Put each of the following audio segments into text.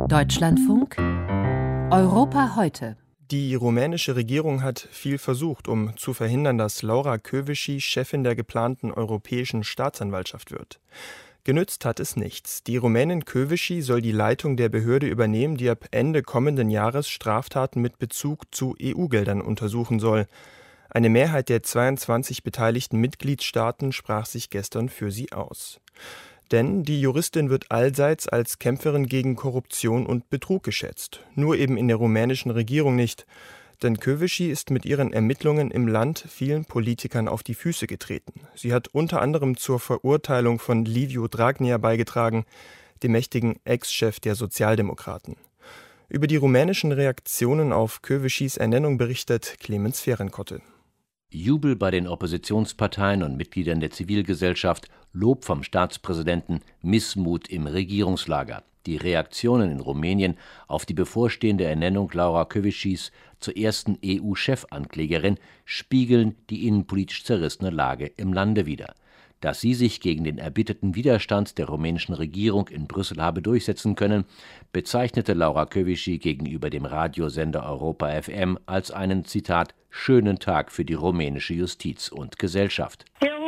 Deutschlandfunk Europa heute. Die rumänische Regierung hat viel versucht, um zu verhindern, dass Laura Kövesi Chefin der geplanten Europäischen Staatsanwaltschaft wird. Genützt hat es nichts. Die Rumänin Kövesi soll die Leitung der Behörde übernehmen, die ab Ende kommenden Jahres Straftaten mit Bezug zu EU-Geldern untersuchen soll. Eine Mehrheit der 22 beteiligten Mitgliedstaaten sprach sich gestern für sie aus. Denn die Juristin wird allseits als Kämpferin gegen Korruption und Betrug geschätzt. Nur eben in der rumänischen Regierung nicht. Denn Kövesi ist mit ihren Ermittlungen im Land vielen Politikern auf die Füße getreten. Sie hat unter anderem zur Verurteilung von Liviu Dragnea beigetragen, dem mächtigen Ex-Chef der Sozialdemokraten. Über die rumänischen Reaktionen auf Kövesis Ernennung berichtet Clemens Fehrenkotte. Jubel bei den Oppositionsparteien und Mitgliedern der Zivilgesellschaft, Lob vom Staatspräsidenten, Missmut im Regierungslager. Die Reaktionen in Rumänien auf die bevorstehende Ernennung Laura Kövesis zur ersten EU-Chefanklägerin spiegeln die innenpolitisch zerrissene Lage im Lande wider. Dass sie sich gegen den erbitterten Widerstand der rumänischen Regierung in Brüssel habe durchsetzen können, bezeichnete Laura Kövesi gegenüber dem Radiosender Europa FM als einen, Zitat, schönen Tag für die rumänische Justiz und Gesellschaft.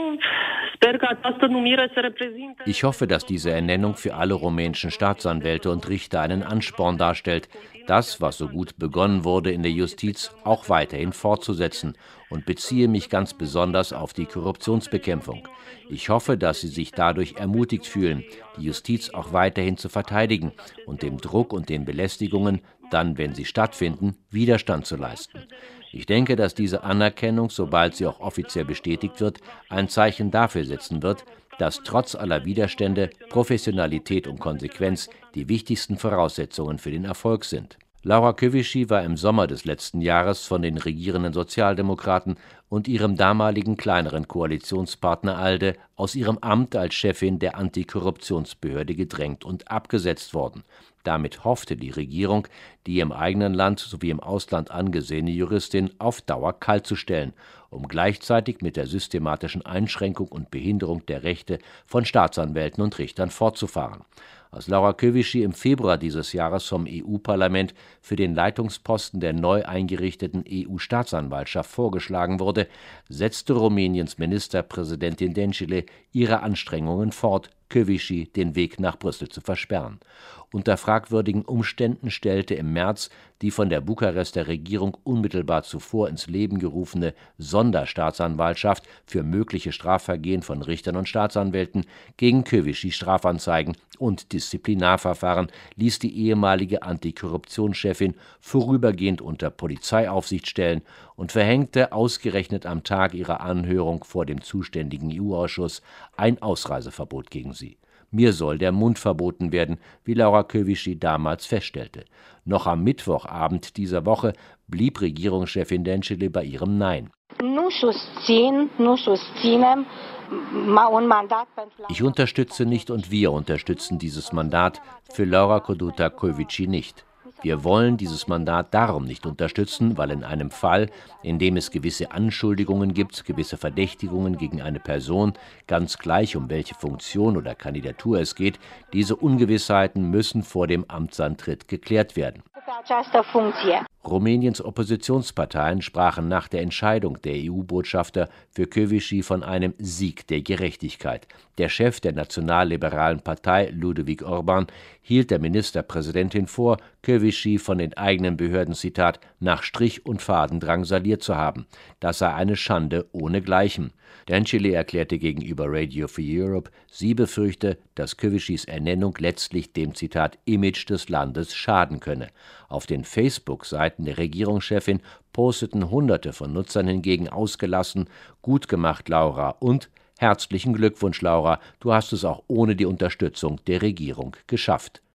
Ich hoffe, dass diese Ernennung für alle rumänischen Staatsanwälte und Richter einen Ansporn darstellt, das, was so gut begonnen wurde in der Justiz, auch weiterhin fortzusetzen, und beziehe mich ganz besonders auf die Korruptionsbekämpfung. Ich hoffe, dass sie sich dadurch ermutigt fühlen, die Justiz auch weiterhin zu verteidigen und dem Druck und den Belästigungen, dann, wenn sie stattfinden, Widerstand zu leisten. Ich denke, dass diese Anerkennung, sobald sie auch offiziell bestätigt wird, ein Zeichen dafür setzen wird, dass trotz aller Widerstände Professionalität und Konsequenz die wichtigsten Voraussetzungen für den Erfolg sind. Laura Kövesi war im Sommer des letzten Jahres von den regierenden Sozialdemokraten und ihrem damaligen kleineren Koalitionspartner ALDE aus ihrem Amt als Chefin der Antikorruptionsbehörde gedrängt und abgesetzt worden. Damit hoffte die Regierung, die im eigenen Land sowie im Ausland angesehene Juristin auf Dauer kaltzustellen, um gleichzeitig mit der systematischen Einschränkung und Behinderung der Rechte von Staatsanwälten und Richtern fortzufahren. Als Laura Kövesi im Februar dieses Jahres vom EU-Parlament für den Leitungsposten der neu eingerichteten EU-Staatsanwaltschaft vorgeschlagen wurde, setzte Rumäniens Ministerpräsidentin Dăncilă ihre Anstrengungen fort, Kövesi den Weg nach Brüssel zu versperren. Unter fragwürdigen Umständen stellte im März die von der Bukarester Regierung unmittelbar zuvor ins Leben gerufene Sonderstaatsanwaltschaft für mögliche Strafvergehen von Richtern und Staatsanwälten gegen Kövesi Strafanzeigen und Disziplinarverfahren, ließ die ehemalige Antikorruptionschefin vorübergehend unter Polizeiaufsicht stellen und verhängte ausgerechnet am Tag ihrer Anhörung vor dem zuständigen EU-Ausschuss ein Ausreiseverbot gegen sie. Mir soll der Mund verboten werden, wie Laura Kövesi damals feststellte. Noch am Mittwochabend dieser Woche blieb Regierungschefin Dăncilă bei ihrem Nein. Ich unterstütze nicht und wir unterstützen dieses Mandat für Laura Codruta Kövesi nicht. Wir wollen dieses Mandat darum nicht unterstützen, weil in einem Fall, in dem es gewisse Anschuldigungen gibt, gewisse Verdächtigungen gegen eine Person, ganz gleich um welche Funktion oder Kandidatur es geht, diese Ungewissheiten müssen vor dem Amtsantritt geklärt werden. Rumäniens Oppositionsparteien sprachen nach der Entscheidung der EU-Botschafter für Kövesi von einem Sieg der Gerechtigkeit. Der Chef der nationalliberalen Partei, Ludovic Orban, hielt der Ministerpräsidentin vor, Kövesi von den eigenen Behörden, Zitat, nach Strich und Faden drangsaliert zu haben. Das sei eine Schande ohnegleichen. Dăncilă erklärte gegenüber Radio Free Europe, sie befürchte, dass Kövesis Ernennung letztlich dem, Zitat, Image des Landes schaden könne. Auf den Facebook-Seiten der Regierungschefin posteten Hunderte von Nutzern hingegen ausgelassen, gut gemacht, Laura, und herzlichen Glückwunsch, Laura, du hast es auch ohne die Unterstützung der Regierung geschafft.